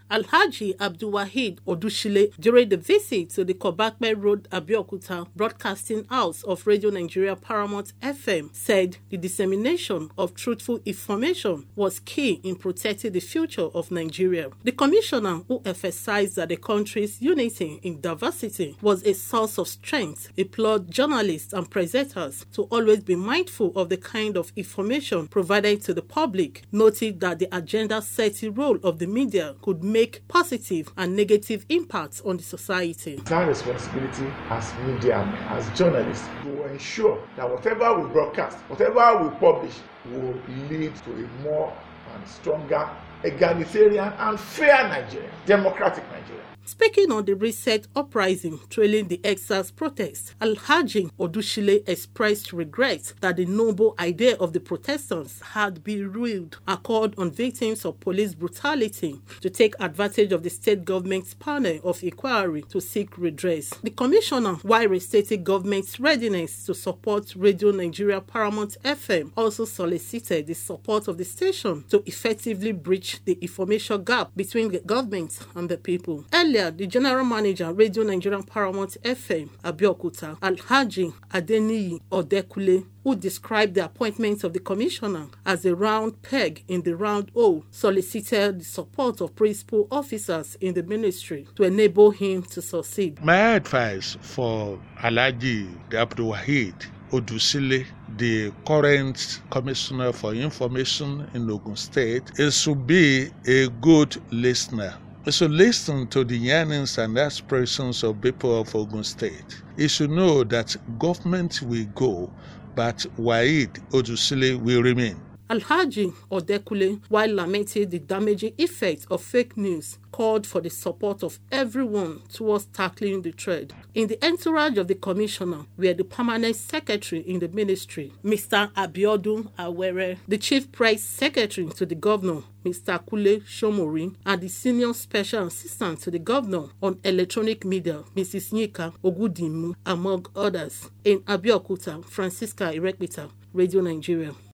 Alhaji Abdulwahid Odushile during the visit to the Kobakpe Road, Abeokuta Broadcasting House of Radio Nigeria Paramount FM said the dissemination of truthful information was key in protecting the future of Nigeria. The commissioner, who emphasized that the country's unity in diversity was a source of strength, implored journalists and presenters to always be mindful of the kind of information provided to the public, noting that the agenda-setting role of the media could make positive and negative impacts on the society. It's our responsibility as media, as journalists, to ensure that whatever we broadcast, whatever we publish, will lead to a more and stronger, egalitarian and fair Nigeria, democratic Nigeria. Speaking on the recent uprising trailing the ExSARS protest, Alhaji Odushile expressed regret that the noble idea of the protesters had been ruined, and called on victims of police brutality to take advantage of the state government's panel of inquiry to seek redress. The commissioner, while restating government's readiness to support Radio Nigeria Paramount FM, also solicited the support of the station to effectively bridge the information gap between the government and the people. Earlier, the General Manager, Radio Nigerian Paramount FM, Abeokuta, Alhaji Adeniyi Odekule, who described the appointment of the commissioner as a round peg in the round hole, solicited the support of principal officers in the ministry to enable him to succeed. My advice for Alhaji Abdulwahid Odushile, the current Commissioner for Information in Ogun State, is to be a good listener. He should listen to the yearnings and aspirations of people of Ogun State. He should know that government will go, but Wahid Odushile will remain. Alhaji Odekule, while lamenting the damaging effects of fake news, called for the support of everyone towards tackling the threat. In the entourage of the commissioner were the permanent secretary in the ministry, Mr. Abiodun Awere, the chief press secretary to the governor, Mr. Kule Shomori, and the senior special assistant to the governor on electronic media, Mrs. Nika Ogudimu, among others. In Abeokuta, Francisca Irekpita, Radio Nigeria.